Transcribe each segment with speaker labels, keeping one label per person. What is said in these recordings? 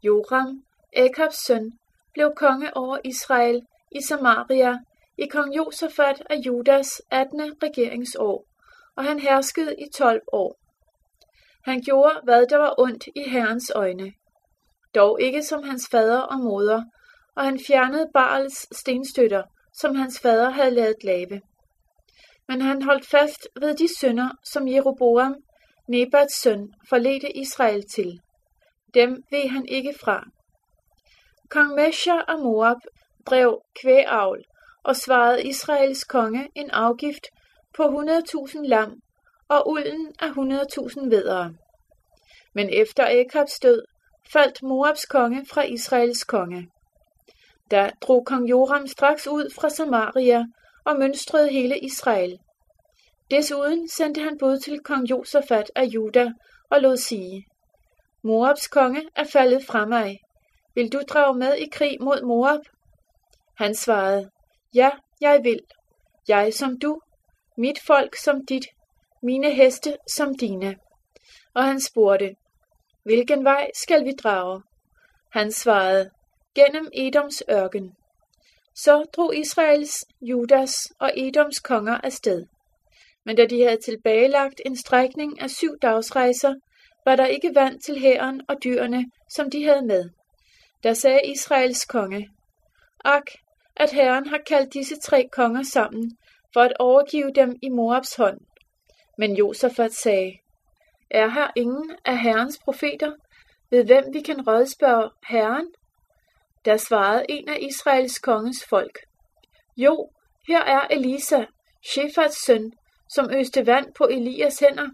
Speaker 1: Joram, Akabs søn, blev konge over Israel i Samaria i kong Josafat af Judas 18. regeringsår, og han herskede i 12 år. Han gjorde, hvad der var ondt i Herrens øjne, dog ikke som hans fader og moder, og han fjernede Baals stenstøtter, som hans fader havde ladet lave. Men han holdt fast ved de synder, som Jeroboam, Nebats søn, forledte Israel til. Dem veg han ikke fra. Kong Mesha af Moab drev kvægavl og svarede Israels konge en afgift på 100.000 lam og ulden af 100.000 væddere. Men efter Akabs død faldt Moabs konge fra Israels konge. Da drog kong Joram straks ud fra Samaria og mønstrede hele Israel. Desuden sendte han bud til kong Josafat af Juda og lod sige: Moabs konge er faldet fra mig. Vil du drage med i krig mod Moab? Han svarede: Ja, jeg vil. Jeg som du, mit folk som dit, mine heste som dine. Og han spurgte: Hvilken vej skal vi drage? Han svarede: Gennem Edoms ørken. Så drog Israels, Judas og Edoms konger afsted. Men da de havde tilbagelagt en strækning af 7 dagsrejser, var der ikke vand til hæren og dyrene, som de havde med. Da sagde Israels konge: Ak, at Herren har kaldt disse 3 konger sammen, for at overgive dem i Moabs hånd. Men Josafat sagde: Er her ingen af Herrens profeter, ved hvem vi kan rådspørge Herren? Der svarede en af Israels konges folk: Jo, her er Elisa, Shafats søn, som øste vand på Elias hænder.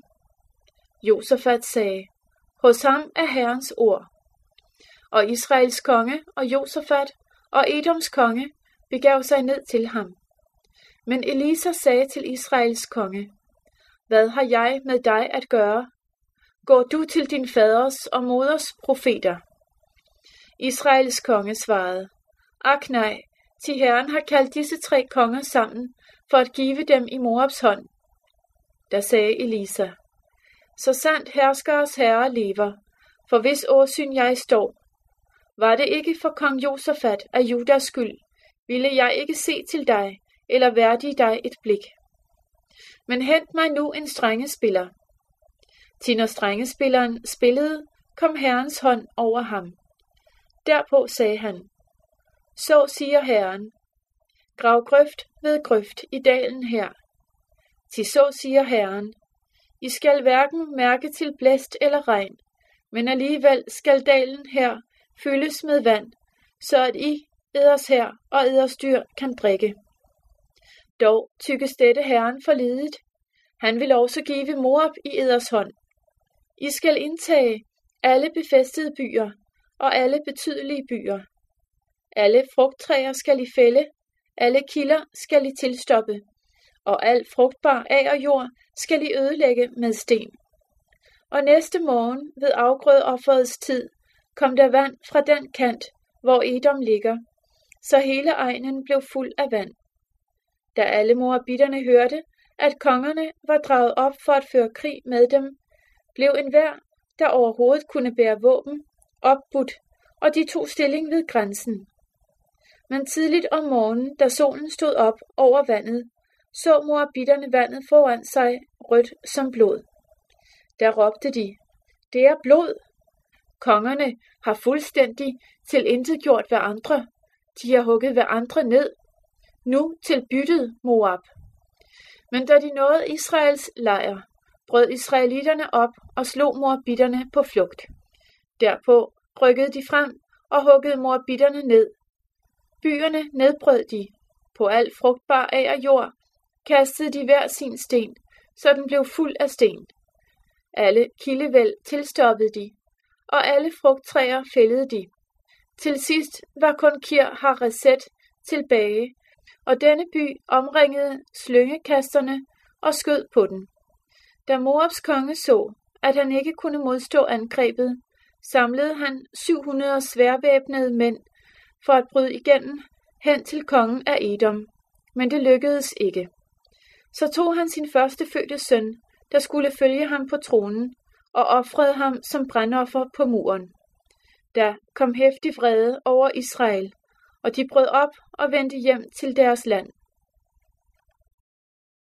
Speaker 1: Josafat sagde: Hos ham er Herrens ord. Og Israels konge og Josafat og Edoms konge begav sig ned til ham. Men Elisa sagde til Israels konge: Hvad har jeg med dig at gøre? Gå du til din faders og moders profeter. Israels konge svarede: Ak nej, til Herren har kaldt disse 3 konger sammen, for at give dem i Moabs hånd. Der sagde Elisa: Så sandt herskers herre lever, for hvis åsyn jeg står. Var det ikke for kong Josafat af Judas skyld, ville jeg ikke se til dig, eller værdige dig et blik. Men hent mig nu en strengespiller. Til når strengespilleren spillede, kom Herrens hånd over ham. Derpå sagde han: Så siger Herren: Grav grøft ved grøft i dalen her. Til så siger Herren: I skal hverken mærke til blæst eller regn, men alligevel skal dalen her fyldes med vand, så at I, eders her og eders dyr, kan drikke. Dog tykkes dette Herren for lidet. Han vil også give Moab i eders hånd. I skal indtage alle befæstede byer og alle betydelige byer. Alle frugttræer skal I fælde, alle kilder skal I tilstoppe, og al frugtbar agerjord skal I ødelægge med sten. Og næste morgen ved afgrødeofferets tid kom der vand fra den kant, hvor Edom ligger, så hele egnen blev fuld af vand. Da alle moabitterne hørte, at kongerne var draget op for at føre krig med dem, blev enhver, der overhovedet kunne bære våben, opbudt, og de tog stilling ved grænsen. Men tidligt om morgenen, da solen stod op over vandet, så moabitterne vandet foran sig rødt som blod. Der råbte de: Det er blod! Kongerne har fuldstændig tilintetgjort hver andre. De har hugget hver andre ned. Nu til byttet, Moab. Men da de nåede Israels lejr, brød israelitterne op og slog moabitterne på flugt. Derpå rykkede de frem og huggede moabitterne ned. Byerne nedbrød de. På al frugtbar agerjord kastede de hver sin sten, så den blev fuld af sten. Alle kildevæld tilstoppede de, og alle frugttræer fældede de. Til sidst var kun Kir Hareset tilbage, og denne by omringede slyngekasterne og skød på den. Da Moabs konge så, at han ikke kunne modstå angrebet, samlede han 700 sværvæbnede mænd for at bryde igennem hen til kongen af Edom, men det lykkedes ikke. Så tog han sin førstefødte søn, der skulle følge ham på tronen, og ofrede ham som brandoffer på muren. da kom heftig vrede over Israel, og de brød op og vendte hjem til deres land.